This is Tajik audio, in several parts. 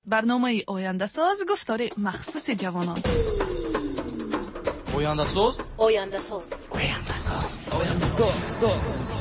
برنامه آینده‌ساز گفتار مخصوص جوانان. آینده‌ساز آینده‌ساز آینده‌ساز آینده‌ساز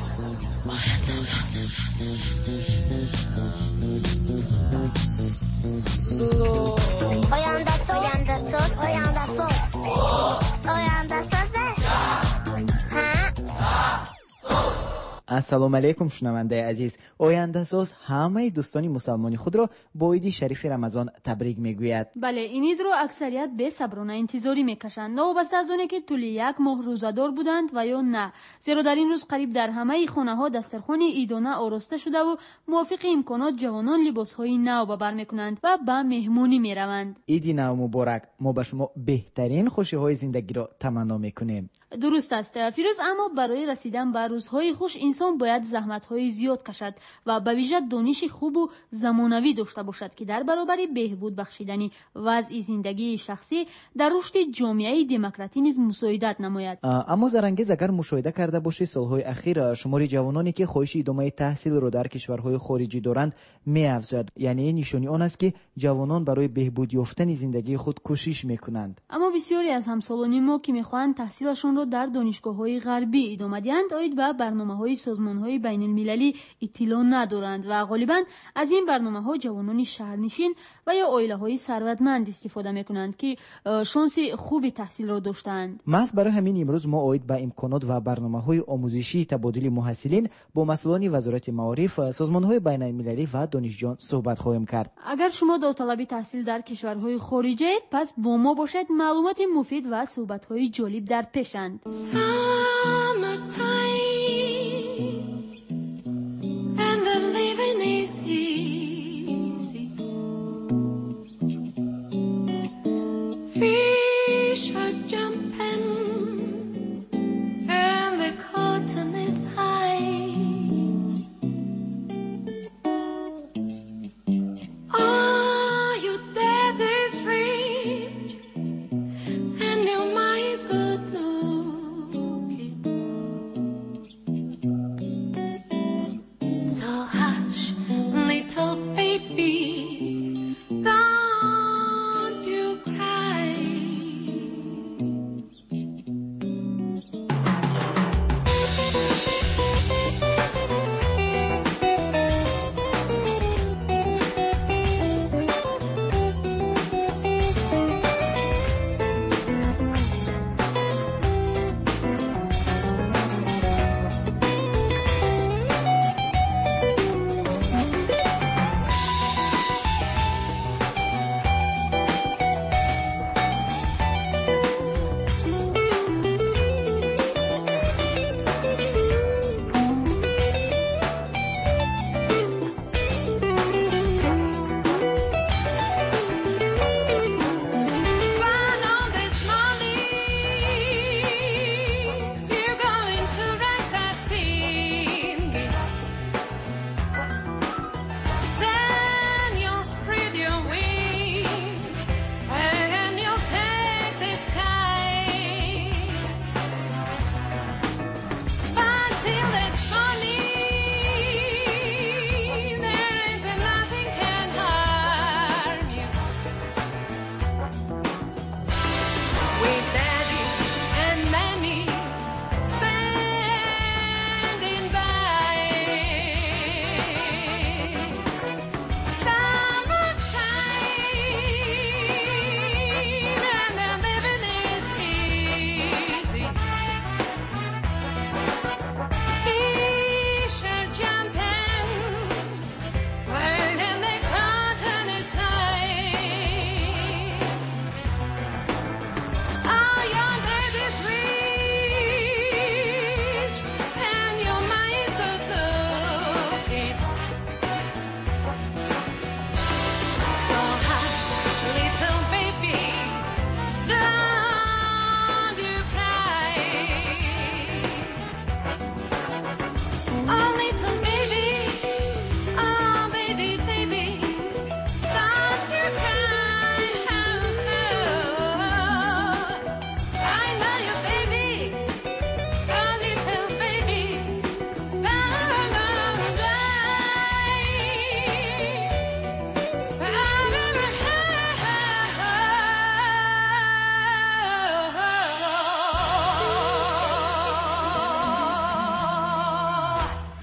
السلام علیکم شنونده عزیز. آینده ساز همه دوستان مسلمانی خود را با عید شریف رمضان تبریک میگوید. بله، این عید رو اکثریت به صبرانه انتظاری میکشند، وابسته از آنه که طول یک ماه روزه‌دار بودند و یا نه، زیرا در این روز قریب در همه خانه ها دسترخوان عیدانه آراسته شده و موافق امکانات جوانان لباس های نو به بر میکنند و به مهمانی میروند. عید نو مبارک. ما به شما بهترین خوشی های زندگی را تمنا میکنیم. درست است فیروز، اما برای رسیدن به روزهای خوش انسان باید زحمت‌های زیاد کشد و به ویژه دانش خوب و زمانوی داشته باشد که در برابر بهبود بخشیدن وضع زندگی شخصی در رشد جامعه دموکراتی نیز مساعدت نماید. اما زرانگیز اگر مشاهده کرده باشی سالهای اخیر شمار جوانانی که خواهش ادامه تحصیل را در کشورهای خارجی دارند می‌افزاید. یعنی نشانی آن است که جوانان برای بهبود یافتن زندگی خود کوشش می‌کنند. اما بسیاری از همسالان ما که می‌خواهند تحصیلشان را در دانشگاه‌های غربی ادامه دهند، آید به برنامه‌های سازمان‌های بین‌المللی اطلاع ندارند و غالباً از این برنامه‌ها جوانان شهرنشین و یا عائله‌های ثروتمند استفاده می‌کنند که شانس خوبی تحصیل را داشتند. محض برای همین امروز ما آید به امکانات و برنامه‌های آموزشی تبادل محصلین با مسئولان وزارت معارف، سازمان‌های بین‌المللی و دانشجویان صحبت خواهیم کرد. اگر شما داوطلب تحصیل در کشورهای خارجی اید، پس با ما باشید. معلومات مفید و صحبت‌های جالب در پیشند. Fish are jumping and the cotton is high. Are you there? There's rich and your mind's good looking.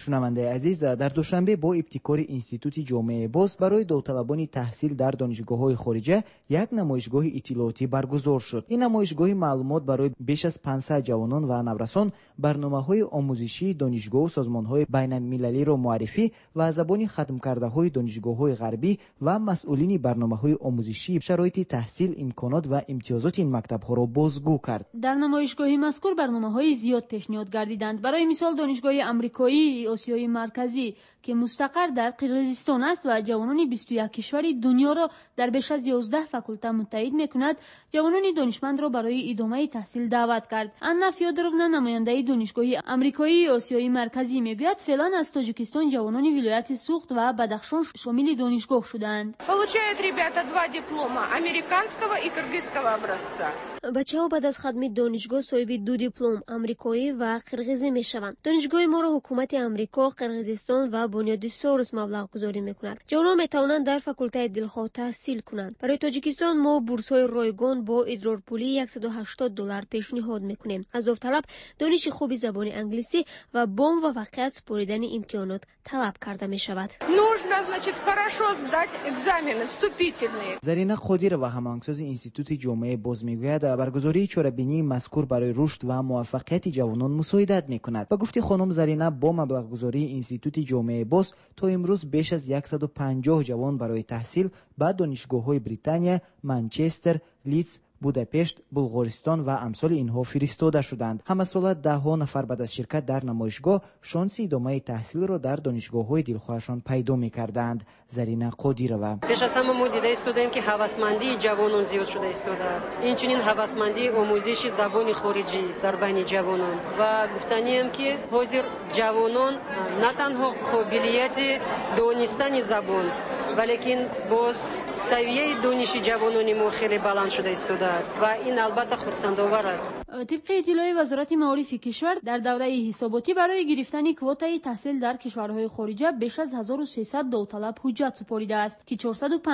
شنونده عزیز، در دوشنبه با ابتکار اینستیتوت جامعه باز برای داوطلبان تحصیل در دانشگاه‌های خارجه یک نمایشگاه اطلاعاتی برگزار شد. این نمایشگاه معلومات برای بیش از 500 جوانان و نورسان برنامه‌های آموزشی دانشگاه و سازمان‌های بین‌المللی را معرفی و از زبان ختم کرده‌های دانشگاه‌های غربی و مسئولین برنامه‌های آموزشی شرایط تحصیل، امکانات و امتیازات این مکتب‌ها را بازگو کرد. در نمایشگاه مذکور برنامه‌های زیاد پیشنهاد گردیدند. برای مثال دانشگاه آمریکایی آسیای مرکزی که مستقر در قرقیزستان است و جوانان 21 کشور دنیا را در بیش از 11 فاکولته متحد می‌کند، جوانان دانشمند را برای ادامه تحصیل دعوت کرد. انا فیودروونا نماینده دانشگاه آمریکایی آسیای مرکزی میگوید فعلا از تاجیکستان جوانان ولایت سوخت و بدخشان شامل دانشگاه شدند. Получают ребята 2 диплома американского и кыргызского образца. بچه‌ها بعد از خدمت دانشگاه صاحب 2 دیپلم آمریکایی و قرقیزی میشوند. دانشگاه ما را حکومت آمریکا، قرقیزستان و بنیاد سورس مبلغ گذاری میکند. جوانان میتوانند در فاکولته دلخواه تحصیل کنند. برای تاجیکستان ما بورس‌های رایگان با ادرار پولی $180 پیشنهاد میکنیم. از داوطلب دانش خوب زبان انگلیسی و با موفقیت سپردن امتحانات طلب کرده میشود. Нужно, значит, хорошо сдать экзамены вступительные. زرینه قادر و هماهنگساز اینستیتوت جامعه باز میگوید برگزاری چهاره‌بینی مذکور برای رشد و موفقیت جوانان مساعدت میکند. به گفته خانم زرینه با مبلغ گذاری اینستیتوت جامعه باز تا امروز بیش از 150 جوان برای تحصیل به دانشگاه‌های بریتانیا، منچستر، لیدز، بوداپشت، بلغارستان و امثال اینها فرستاده شدند. همساله 10 نفر بعد از شرکت در نمایشگاه شانس ادامه تحصیل را در دانشگاه‌های دلخواهشان پیدا می‌کردند. زرینه قادرова: پیش از همه ما دیده استودیم که هوسمندی جوانان زیاد شده است. اینچنین هوسمندی آموزش زبان خارجی در بین جوانان و گفتنیم که حاضر جوانان نه تنها قابلیت دانستن زبان ولیکن باز سویه دانش جوانان ما خیلی بلند شده است و این البته خرسندآور است. طبق اطلاع وزارت معارف کشور در دوره حساباتی برای گرفتن کوتای تحصیل در کشورهای خارجه بیش از 1300 داوطلب حجت سپرده است که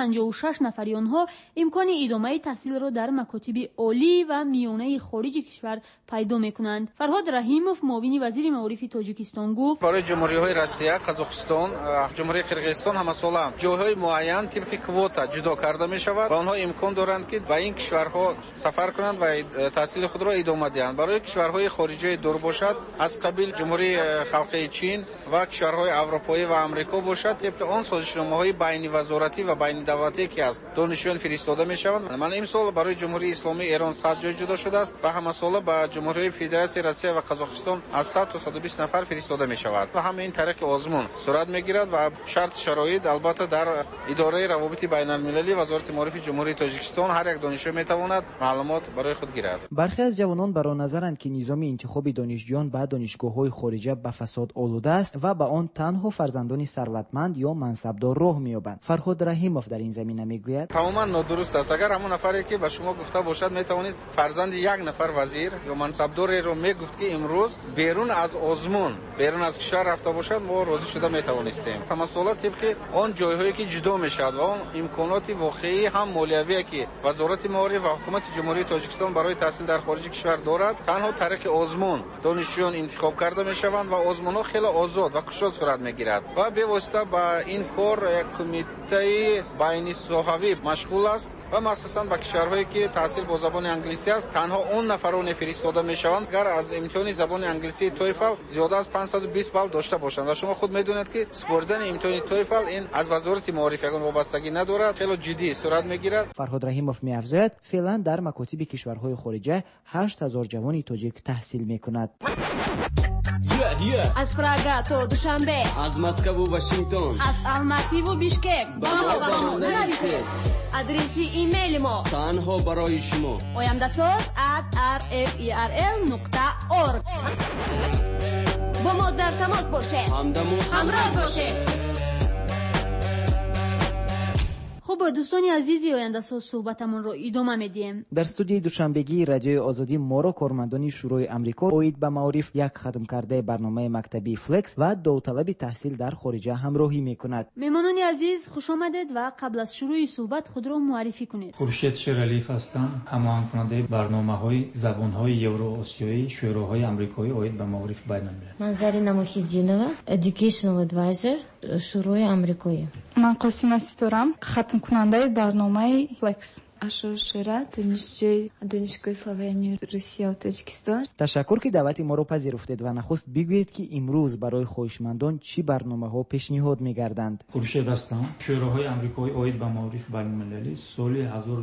456 نفر آنها امکان ادامه تحصیل را در مکاتب عالی و میانه خارج کشور پیدا میکنند. فرهاد رحیموف معاون وزیر معارف تاجیکستان گفت برای جمهوری‌های روسیه، قزاقستان، جمهوری قرقیزستان همساله جاهای معین طبق کوتا جدا کرده می شود و آنها امکان دارند که به این کشورها سفر کنند و تحصیل خود را ادامه دهند. برای کشورهای خارجی دور باشد از قبیل جمهوری خلقی چین و کشورهای اروپایی و آمریکا باشد طبق آن سازشنامه‌های بین وزارتی و بین دولتی که است دانشجویان فرستاده می شوند. من امسال برای جمهوری اسلامی ایران 100 جای جدا شده است و همه ساله به جمهوری فدراسیون روسیه و قزاقستان از 100 تا 120 نفر فرستاده می شود و همه این طریق آزمون صورت می گیرد و شرط شرایط البته در اداره روابط بین المللی وزارت معارف جمهوری تاجیکستان هر یک دانشجو می تواند معلومات برای خود گیرد. برخی از جوانان برای نظرند که نظام انتخاب دانشجویان به دانشگاه‌های خارجه به فساد آلوده است و به آن تنها فرزندان ثروتمند یا منصبدار راه می‌یابند. فرهاد رحیموف در این زمینه میگوید تماما نادرست است. اگر همون نفری که به شما گفته باشد میتوانست فرزند یک نفر وزیر یا منصبدار رو میگفت که امروز بیرون از آزمون بیرون از کشور رفته باشد ما راضی شده میتوانستیم. تمثالات طبق آن جایهایی که جدا میشد و آن امکانات واقعی هم مالیوی که وزارت معارف و حکومت جمهوری تاجیکستان برای تحصیل در خارج کشور دارد تنها طریق آزمون دانشجویان انتخاب کرده میشوند و آزمونها خیلی آزاد و کشاد صورت میگیرد و به واسطه با این کار یک کمیته بین صحوی مشغول است و مخصوصا با کشورهایی که تحصیل با زبان انگلیسی است تنها اون نفران فرستاده میشوند اگر از امتحان زبان انگلیسی تویفل زیاده از 520 بال داشته باشند و شما خود میدونید که سپردن امتحان تویفل این از وزارت معارف یگان وابستگی ندارد خیلی جدی صورت میگیرد. فرهاد رحیموف می‌افزاید فعلا در مکاتب کشورهای خارجه 8000 جوان تاجیک تحصیل میکند. از پراگا تا دوشنبه، از مسکو و واشنگتن، از الماتی و بیشکک با ما نرسید. ادرسی ایمیل ما تنها برای شما oyamdasoz@rferl.org. با ما در تماس باشه، همراه باشه. خب دوستان عزیزی آینده ساز صحبتمون رو ادامه میدیم. در استودیوی دوشنبگی رادیو آزادی ما را کارمندان شورای آمریکا اوید به معارف یک خدم کرده برنامه مکتبی فلکس و داوطلب تحصیل در خارجه همراهی میکند. مهمانان عزیز خوش آمدید و قبل از شروع صحبت خود را معرفی کنید. خورشید شیرالیف هستم، هماهنگ کننده برنامه‌های زبان‌های یورو-آسیایی شوراهای آمریکایی اوید به معارف بین‌المللی. من زرینا محیدینова، educational advisor شورای آمریکایی. من قاسم استورم، ختم کننده برنامه فلکس. Ашур Шира, دانشگاه اسلوونی روسیه و تاجیکستان. تشکر که دعوت ما را پذیرفتید و نخست بگویید که امروز برای خواهشمندان چی برنامه‌ها پیشنهاد می‌گردند. خورشید هستم، شوراهای آمریکایی اوید به معارف بین‌المللی سال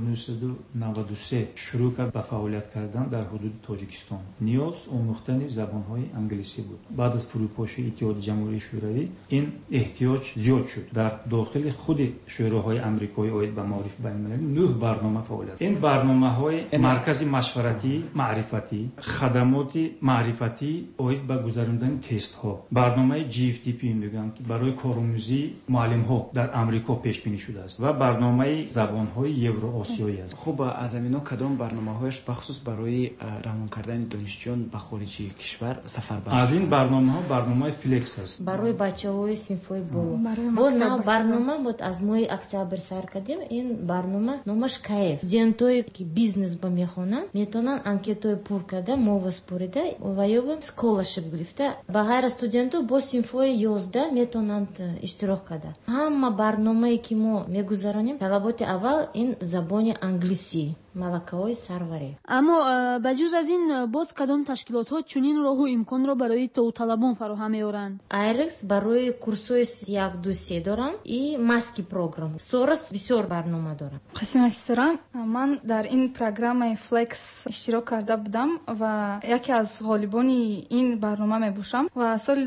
1993 شروع کرد به فعالیت کردن در حدود تاجیکستان. نیاز آموختن زبان‌های انگلیسی بود. بعد از فروپاشی اتحاد جماهیر شوروی این احتیاج زیاد شد. در داخل خود شوراهای آمریکایی اوید به معارف بین‌المللی 9 برنامه فعالیت. این برنامه‌های مرکز مشورتی معرفتی، خدمات معرفتی اوید به گذراندن تست‌ها. برنامه GFTP میگن که برای کارآموزی معلم‌ها در آمریکا پیش بینی شده است و برنامه زبان‌های یورو-آسیایی است. خب از اینا کدام برنامه‌هایش بخصوص برای روان کردن دانشجویان به خارج کشور سفر برد؟ از این برنامه‌ها برنامه فلکس است. برای بچه‌های صنف‌های بالا. برنامه بود از ماه اکتبر سر کردیم. این برنامه نامش студентои ки бизнес ба мехонанд метавонанд анкетаи пур карда мова спорида ва ё ба scholarship гирифта ба ғайри студенту бо синфҳои 11 метавонанд иштирок карда. Ҳама барномае ки мо мегузаронем талаботи аввал ин забони англисӣ малакаҳои сарварӣ. аммо ба ҷуз аз ин боз кадом ташкилотҳо чунин роҳу имконро барои тавталабон фароҳам меоранд? IREX барои курсҳои 1-2-3 дорам и маски програм. Сорас бисёр барнома дорам. қасим ҳастам. ман дар ин программаи Flex иштирок карда будам ва яке аз ғолибони ин барнома мебошам ва соли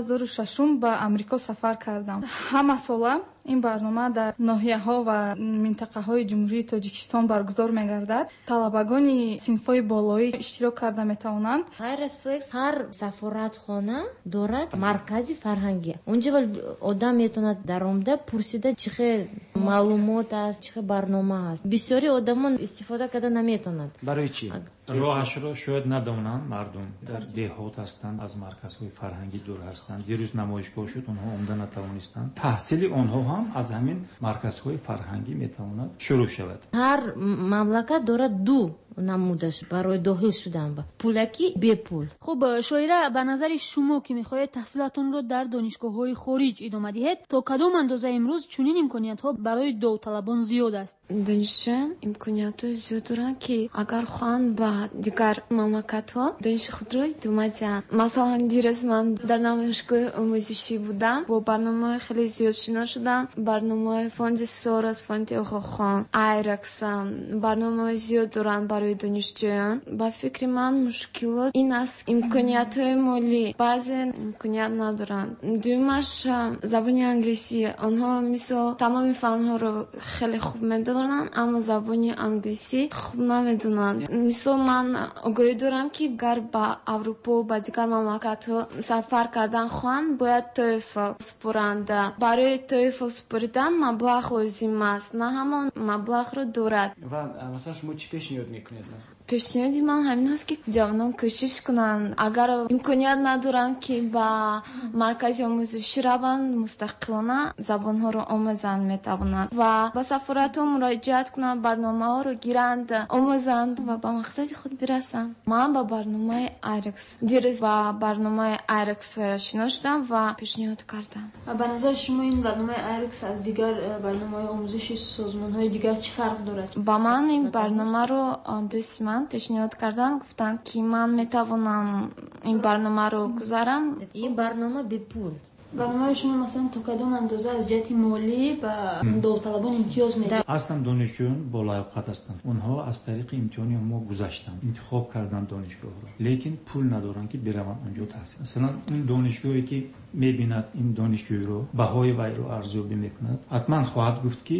2006 ба Амрико сафар кардам. ҳама сола این برنامه در ناحیه‌ها و منطقه‌های جمهوری تاجیکستان برگزار می‌گردد. طلبگان صنف‌های بالایی اشتراک کرده می‌توانند. IREX Flex هر سفارتخانه دارد مرکزی فرهنگی. اونجا آدم میتونه درآمده پرسیده چه معلومات است، چه برنامه است. بسیاری آدمان استفاده کرده نمیتونند. برای چی؟ راهش رو شاید ندونن مردم در دهات هستند، از مرکزهای فرهنگی دور هستند. دیروز نمایشگاه شد، اونها عمدن نتوانستند. تحصیل آنها هم از همین مرکزهای فرهنگی میتواند شروع شود. هر مملکت دارد دو намудаш барои доҳил шудан ба пулакӣ бепул. хуб шоира, ба назари шумо ки мехоҳед таҳсилатонро дар донишгоҳҳои хориҷ идома диҳед, то кадом андоза имрӯз чунин имкониятҳо барои довталабон зиёд аст? донишҷӯён имкониятҳои зиёд доранд ки агар хоҳанд ба дигар мамлакатҳо дониши худро идома диҳанд. масалан дирез ман дар намоишгоҳи омӯзишӣ будам, бо барномаҳои хеле зиёд шино шудам. барномаҳои фонди Сорос, фонди Оғохон, IREX барномаҳои зиёд доранд барои донишҷӯён. ба фикри ман мушкилот ин аст, имкониятҳои молӣ баъзе имконият надоранд. дуюмаш забони англисӣ. онҳо мисол тамоми фанҳоро хеле хуб медонанд, аммо забони англисӣ хуб намедонанд. мисол ман огоҳӣ дорам ки гар ба аврупо ба дигар мамлакатҳо сафар кардан хоҳанд, бояд TOEFL споранд. барои TOEFL споридан маблағ лозим аст, на ҳамон маблағро дорад. ва масалан шумо чӣ пешниҳод мекунед? пешниҳоди ман ҳамин аст ки ҷавонон кӯшиш кунанд, агар имконият надоранд ки ба маркази омӯзишӣ раванд, мустақилона забонҳоро омӯзанд метавонанд ва ба сафоратҳо муроҷиат кунанд, барномаҳоро гиранд, омӯзанд ва ба мақсади худ бирасанд. ман ба барномаи IREX дирез ба барномаи IREX шино шудам ва пешниҳод кардам. ба назари шумо ин барномаи IREX аз дигар барномаҳои омӯзиши созмонҳои дигар чӣ фарқ дорад? ба ман ин барномаро дӯсти ман пешниҳод кардан, гуфтанд ки ман метавонам ин барномаро гузарам. ин барнома бепул. барномаи шумо масалан то кадом андоза аз ҷиҳати молӣ ба довталабон имтиёз медиҳад? ҳастанд донишҷӯён болайоқат ҳастанд. онҳо аз тариқи имтиҳони мо гузаштанд, интихоб карданд донишгоҳро, лекин пул надоранд ки бираванд онҷо таҳсил. масалан ин донишгоҳе ки мебинад ин донишҷӯиро, баҳои вайро арзёбӣ мекунад, ҳатман хоҳад гуфт ки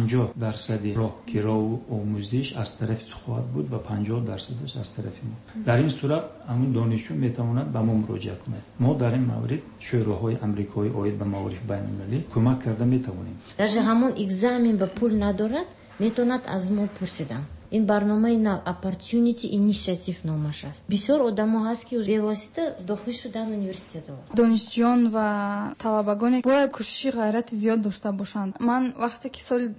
50% роҳ кирову омӯзиш аз тарафи ту хоҳад буд ва 50%аш аз тарафи мо. дар ин сурат ҳамин донишҷӯ метавонад ба мо муроҷиат кунад. мо дар ин маврид шӯроҳои амрикоӣ оид ба маориф байнулмилалӣ кӯмак карда метавонем. даже ҳамон экзамен ба пул надорад метавонад аз мо пурсидан. ин барномаи нав opportunity initiative номаш аст. бисёр одамо ҳаст ки бевосита дохил шудан университетҳо. донишҷӯён ва талабагоне бояд кӯшиши ғайрати зиёд дошта бошанд. ман вақте ки соли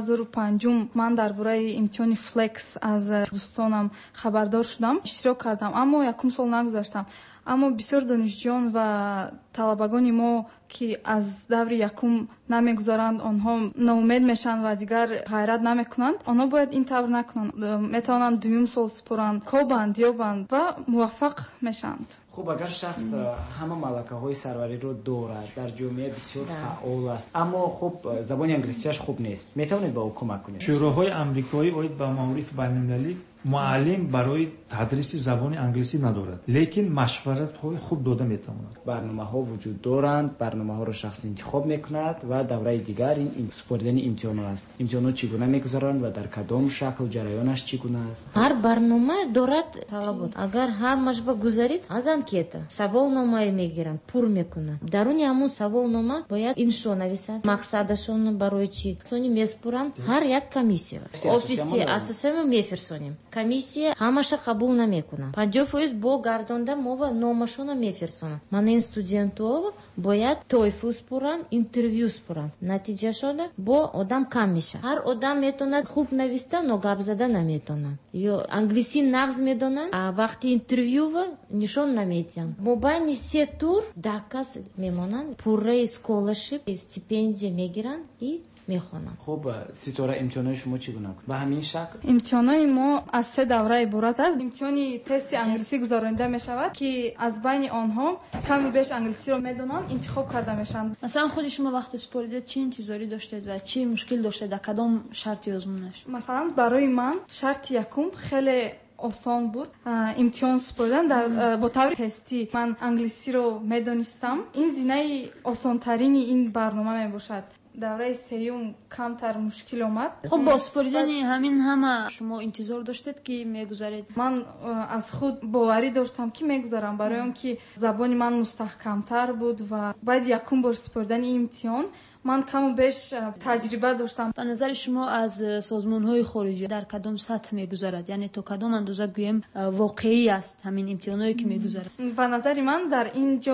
2005 ман дар бораи имтиҳони flex аз дӯстонам хабардор шудам, иштирок кардам, аммо якум сол нагузаштам. аммо бисёр донишҷӯён ва талабагони мо ки аз даври якум намегузаранд, онҳо ноумед мешаванд ва дигар ғайрат намекунанд, онҳо бояд ин тавр накунанд. метавонанд дуюм сол супоранд, кобанд ёбанд ва муваффақ мешаванд. хуб, агар шахс ҳама малакаҳои сарвариро дорад, дар ҷомеа бисёр фаъол аст, аммо хуб забони англисияш хуб нест, метавонед ба ӯ кӯмак кунед? шӯроҳои амрикоӣ оид ба маорифи байнулмилалӣ муаллим барои тадриси забони англисӣ надорад, лекин машваратҳои хуб дода метавонад. барномаҳо вуҷуд доранд, барномаҳоро шахс интихоб мекунад ва давраи дигар супоридани имтиҳонҳо аст. имтиҳонҳо чӣ гуна мегузаранд ва дар кадом шакл ҷараёнаш чӣ гуна аст? ҳар барнома дорад талабот. агар ҳар машба гузарид аз анкета саволномае мегиранд, пур мекунанд. даруни ҳамон саволнома бояд иншо нависад, мақсадашон барои чӣ сони меспуранд. ҳар як комиссия офиси асосиямо мефирсонем. комиссия ҳамаша қабул намекунад. 50% бо гардонда мова номашона мефирсонад. манен студентҳо бояд TOEFL спуранд, интервью спуранд. натиҷашона бо одам кам мешавад. ҳар одам метавонад хуб нависта, но гап зада наметавонад. ё англисӣ нағз медонанд, а вақти интервюва нишон наметиҳанд. мобайни 3 тур 10 кас мемонанд, пурраи scholarship стипендия мегиранд и мехонам. хуб, ситора, имтиҳонои шумо чӣ гуна буд? Ба ҳамин шакл? имтиҳонои мо аз 3 давра иборат аст. имтиҳони тести англисӣ гузаронида мешавад ки аз байни онҳо ками беш англисиро медонанд, интихоб карда мешаванд. масалан худи шумо вақти супоридед чӣ интизорӣ доштед ва чӣ мушкил доштед дар кадом шарти озмунаш? масалан барои ман шарти якум хеле осон буд. имтиҳон супоридан бо таври тестӣ ман англисиро медонистам. ин зинаи осонтарини ин барнома мебошад. давраи сеюм камтар мушкил омад. хуб, бо супоридани ҳамин ҳама шумо интизор доштед ки мегузаред? ман аз худ боварӣ доштам ки мегузарам, барои он ки забони ман мустаҳкамтар буд ва баъди якум бор супоридани имтиҳон ман каму беш таҷриба доштам. ба назари шумо аз созмонҳои хориҷӣ дар кадом сатҳ мегузарад? яъне то кадом андоза гӯем воқеӣ аст ҳамин имтиҳонҳое ки мегузарад? ба назари ман дар ин ҷо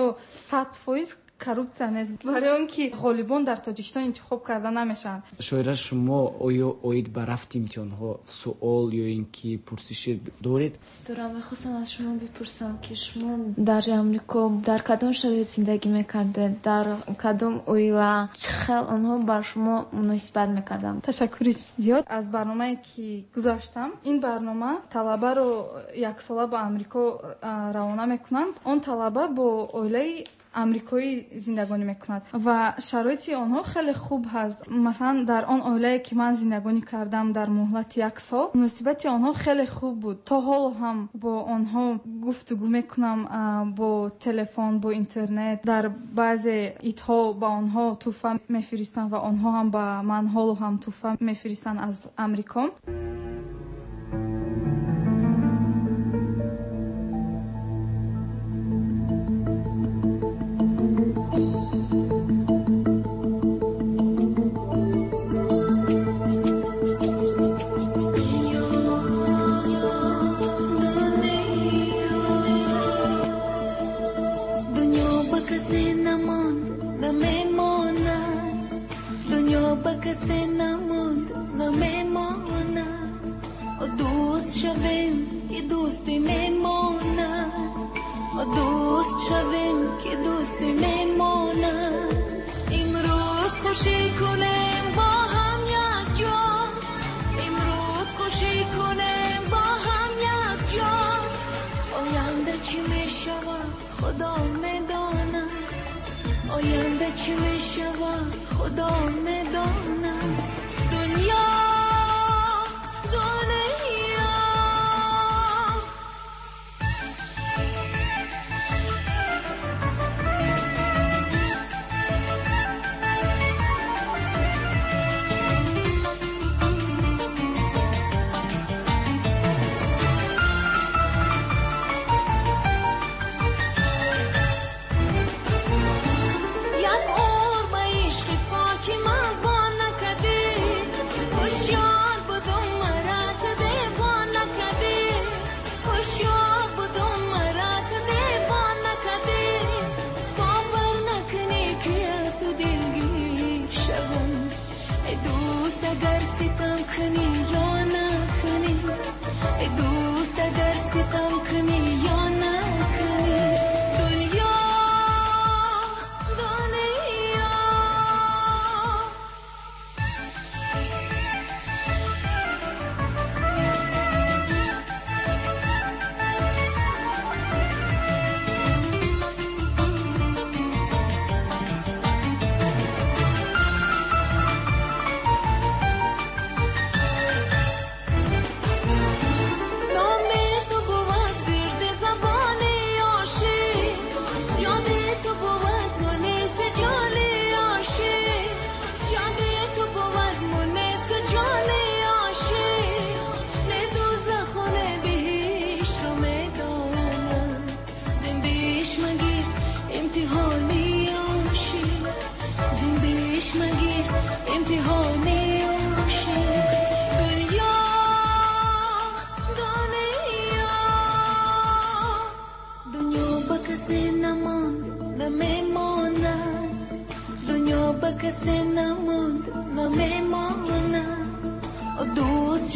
100% коррупсия нест, барои он ки ғолибон дар Тоҷикистон интихоб карда намешаванд. шоира, шумо оё оид ба рафти имтиҳонҳо суол ё ин ки пурсиши доред? ситора, мехостам аз шумо бипурсам ки шумо дар Амрико дар кадом шароит зиндагӣ мекардед, дар кадом оила, чӣ хел онҳо бар шумо муносибат мекарданд? ташаккури зиёд аз барномае ки гузаштам. ин барнома талабаро яксола ба Амрико равона мекунанд. он талаба бо оилаи амрикоӣ зиндагонӣ мекунад ва шароити онҳо хеле хуб ҳаст. масалан дар он оилае ки ман зиндагонӣ кардам дар муҳлати 1 сол, муносибати онҳо хеле хуб буд. то ҳоло ҳам бо онҳо гуфтугӯ мекунам, бо телефон, бо интернет. дар баъзе идҳо ба онҳо тӯҳфа мефиристам ва онҳо ҳам ба ман ҳоло ҳам тӯҳфа мефиристанд аз Амрико.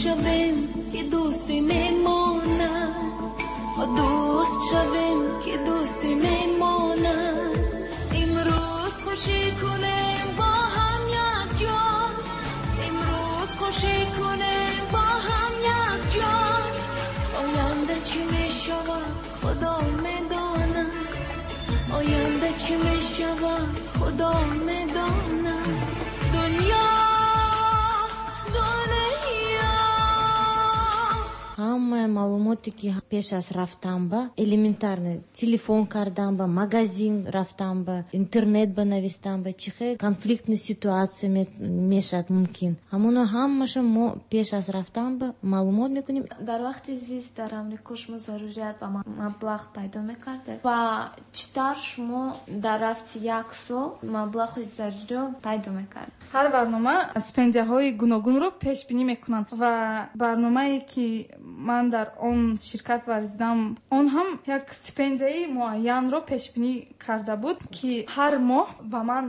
شویم که دوستی میماند دوست شویم که دوستی میماند امروز خوشی کنیم با هم یک جان امروز خوشی کنیم با هم یک جان آینده چی میشود خدا میداند آینده چی میشود خدا میداند دنیا ҳамаи маълумоте ки пеш аз рафтам ба элементарно телефон кардам ба магазин рафтам ба интернет ба навистам ба чӣ хел конфликтни ситуация мешавад мумкин ҳамоно ҳамаша мо пеш аз рафтам ба маълумот мекунем дар вақти зист дар амрико шумо зарурият ва маблағ пайдо мекардед ва читар шумо дар рафти як сол маблағи заруриро пайдо мекардед ҳар барнома стипендияҳои гуногунро пешбинӣ мекунанд ва барномае ки ман дар он ширкат варзидам он ҳам як стипендияи муайянро пешбинӣ карда буд ки ҳар моҳ ба ман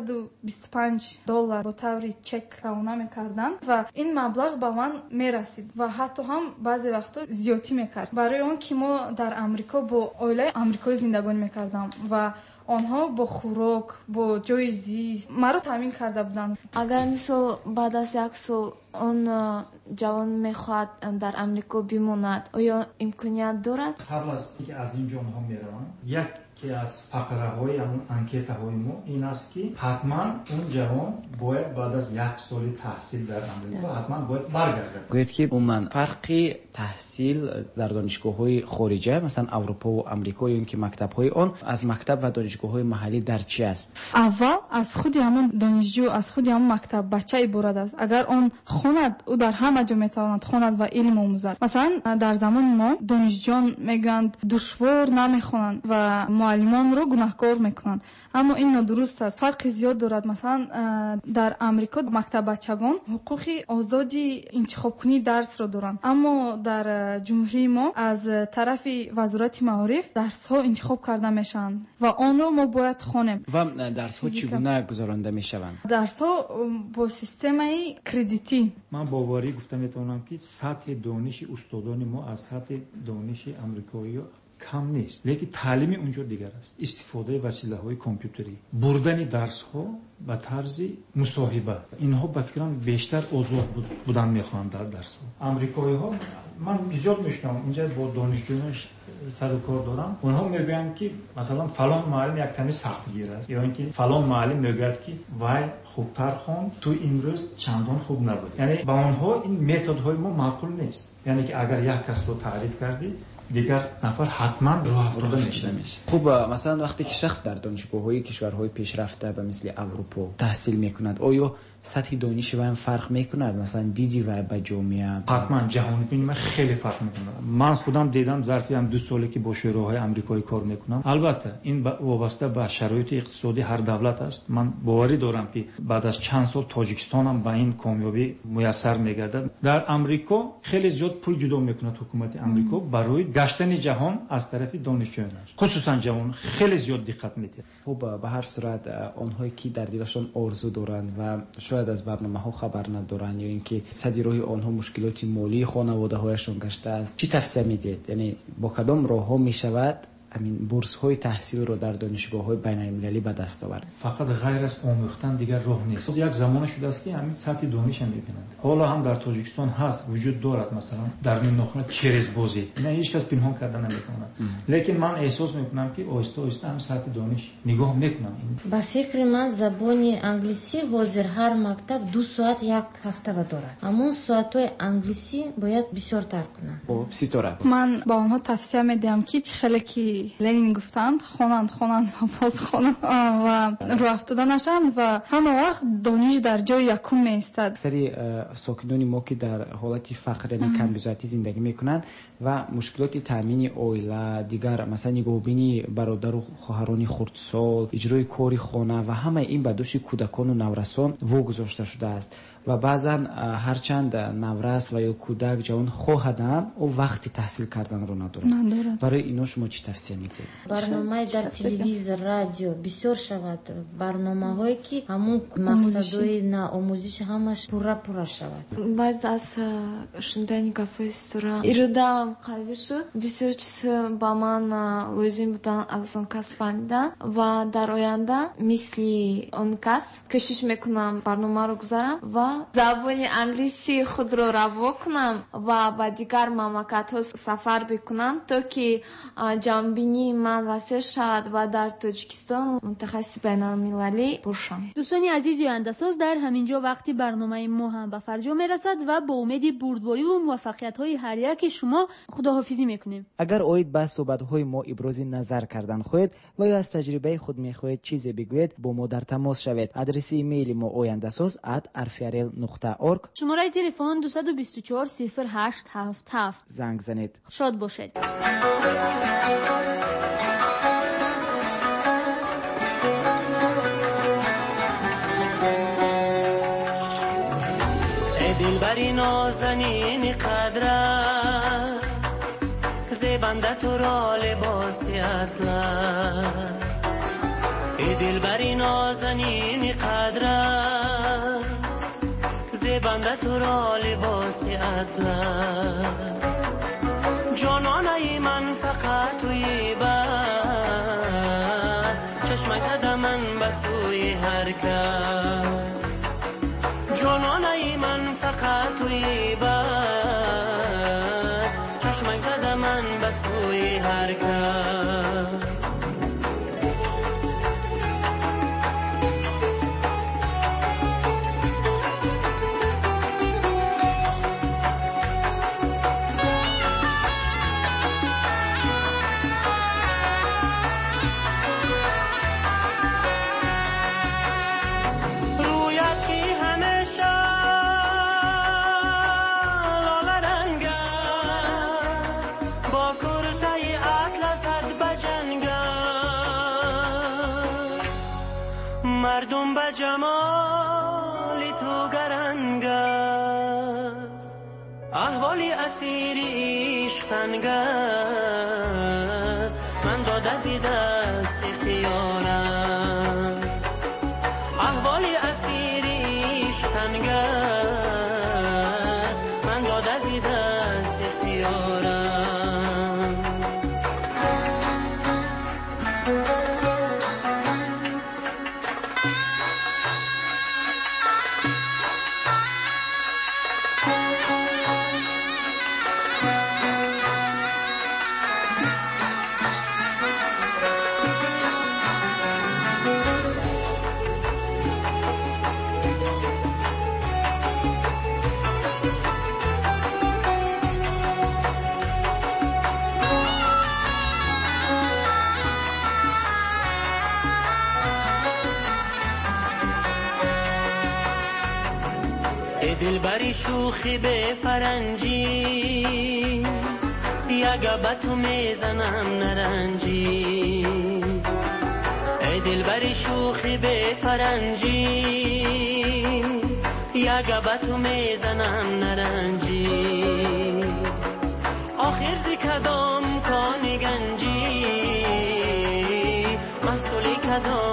$125 бо таври чек равона мекарданд ва ин маблағ ба ман мерасид ва ҳатто ҳам баъзе вақтҳо зиёдтӣ мекард барои он ки мо дар амрико бо оилаи амрикоӣ зиндагонӣ мекардам ва онҳо бо хӯрок бо ҷои зист маро таъмин карда буданд агар мисол баъд аз як сол он ҷавон мехоҳад дар амрико бимонад оё имконият дорад қабл аз ки аз ин ҷо онҳо мераванд яке аз фақраҳои анкетаҳои мо ин аст ки ҳатман он ҷавон бояд баъд аз як соли таҳсил дар амрико ҳатман бояд баргардад гӯед ки умуман фарқи таҳсил дар донишгоҳҳои хориҷа масалан аврупо ва амрико ё ин ки мактабҳои он аз мактаб ва донишгоҳҳои маҳаллӣ дар чи аст аввал аз худи ҳамон донишҷӯ аз худи ҳамон мактаббача иборат аст агар он хонад ӯ дар ҳама ҷо метавонад хонад ва илм омӯзад масалан дар замони мо донишҷӯён мегӯянд душвор намехонанд ва муаллимонро гунаҳкор мекунанд аммо ин нодуруст аст фарқи зиёд дорад масалан дар амрико мактаббачагон ҳуқуқи озоди интихобкунии дарсро доранд аммо дар ҷумҳурии мо аз тарафи вазорати маориф дарсҳо интихоб карда мешаванд ва онро мо бояд хонем ва дарсҳо чӣ гуна гузаронда мешаванд дарсҳо бо системаи кредитӣ ман боварӣ гуфта метавонам ки сатҳи дониши устодони мо аз сатҳи дониши амрикоиё кам нест лекин таълими унҷо дигар аст истифодаи василаҳои компютерӣ бурдани дарсҳо ба тарзи мусоҳиба инҳо ба фикрам бештар озод будан мехоҳанд дар дарсҳо амрикоиҳо ман зиёд мешунавам инҷа бо донишҷӯёнаш сару кор дорам онҳо мегӯянд ки масалан фалон муаллим як каме сахтгир аст ё ин ки фалон муаллим мегӯяд ки вай хубтар хонд ту имрӯз чандон хуб набуд яъне ба онҳо ин методҳои мо маъқул нест яъне ки агар як касро таъриф кардӣ дигар нафар ҳатман роҳафтода мешавад хуб масалан вақте ки шахс дар донишгоҳҳои кишварҳои пешрафта ба мисли аврупо таҳсил мекунад оё сатҳи дониши вай фарқ мекунад масалан диди вай ба ҷомеа ҳатман ҷаҳонибини ман хеле фарқ мекунад ман худам дидам зарфи 2 соле ки бо шӯроҳои амрикоӣ кор мекунам албатта ин вобаста ба шароити иқтисодии ҳар давлат аст ман боварӣ дорам ки баъд аз чанд сол тоҷикистон ҳам ба ин комёбӣ муяссар мегардад дар амрико хеле зиёд пул ҷудо мекунад ҳукумати амрико барои гаштани ҷаҳон аз тарафи донишҷӯёнаш хусусан ҷавон хеле зиёд диққат метиҳад хуб ба ҳар сурат онҳое ки дар дилашон орзу доранд ва шояд аз барномаҳо хабар надоранд ё ин ки сади роҳи онҳо мушкилоти молии хонаводаҳояшон гаштааст чӣ тавсия медиҳед яъне бо кадом роҳҳо мешавад ҳамин бурсҳои таҳсилро дар донишгоҳҳои байналмилалӣ ба даст овард фақат ғайр аз омӯхтан дигар роҳ нест як замоне шудааст ки ҳамин сатҳи дониша мебинанд ҳоло ҳам дар тоҷикистон ҳаст вуҷуд дорад масалан дар нинохона черезбозӣ ина ҳеҷ кас пинҳон карда наметавонад лекин ман эҳсос мекунам ки оҳиста оҳиста ҳам сатҳи дониш нигоҳ мекунам ба фикри ман забони англисӣ ҳозир ҳар мактаб 2 соат як ҳафтава дорад ҳамон соатҳои англисӣ бояд бисёртар кунанд ситора ман ба онҳо тавсия медиҳам ки чӣ хеле ки ленин гуфтанд хонанд ва боз хонанд ва роҳафтода нашанд ва ҳама вақт дониш дар ҷои якум меистад аксари сокинони мо ки дар ҳолати фақр яъне камгузартӣ зиндагӣ мекунанд ва мушкилоти таъмини оила дигар масалан нигоҳубини бародару хоҳарони хурдсол иҷрои кори хона ва ҳамаи ин ба дӯши кӯдакону наврасон вогузошта шудааст و بعضا هرچند نورس و یا کودک جوان خواهدن او وقتی تحصیل کردن رو ندارد. برای اینو شما چی توصیه می‌کنید؟ برنامه در تلویزیون رادیو بسیار شود، برنامه‌هایی که همون مقصدهای نه آموزش همش پورا شود. بعد از شنیدن کافه استورا ایرادم قوی شد. بسیار چیز با من لازم بودن از اون کس فهمیدم و در آینده مثل اون کس کوشش میکنم برنامه رو گذارم و زبان انگلیسی خود رو روا کنم و با دیگر مملکت‌ها سفر بکنم تا که جانبینی من وسیع شود و در تاجیکستان متخصص بین‌المللی باشم. دوستان عزیز و اندساز، در همینجا وقتی برنامه ما هم به فرجا میرسد و با امید بردباری و موفقیت‌های هر یک شما خداحافظی میکنیم. اگر اوید به صحبت‌های ما ابراز نظر کردن خواهید و یا از تجربه خود میخواهید چیزی بگویید، با ما در تماس شوید. آدرس ایمیل ما oyandasaz@rfrl.org. شماره تلفن 224 0877. زنگ زنید. شاد باشید. دلبری نازنین قدر است که زیبنده تو را لباسی اطلس. ای دلبری نازنین قدر است که زیبنده تو را لباسی اطلس. جانانه من فقط توی بس، چشمک زده من به سوی هر کس. جانانه من فقط توی بس، چشمک زده من به سوی هر کس. مردم به جمال تو گرنگ است، احوالی اسیر عشق تنگ است. من داده زی دست اختیارم، احوالی اسیر عشق تنگ است. من داده زی دست اختیارم. دلبری شوخی به فرنجی، یگه به تو میزنم نرنجی. ای دلبری شوخی به فرنجی، یگه به تو میزنم نرنجی. آخر زی کدام کانی گنجی، محصولی کدام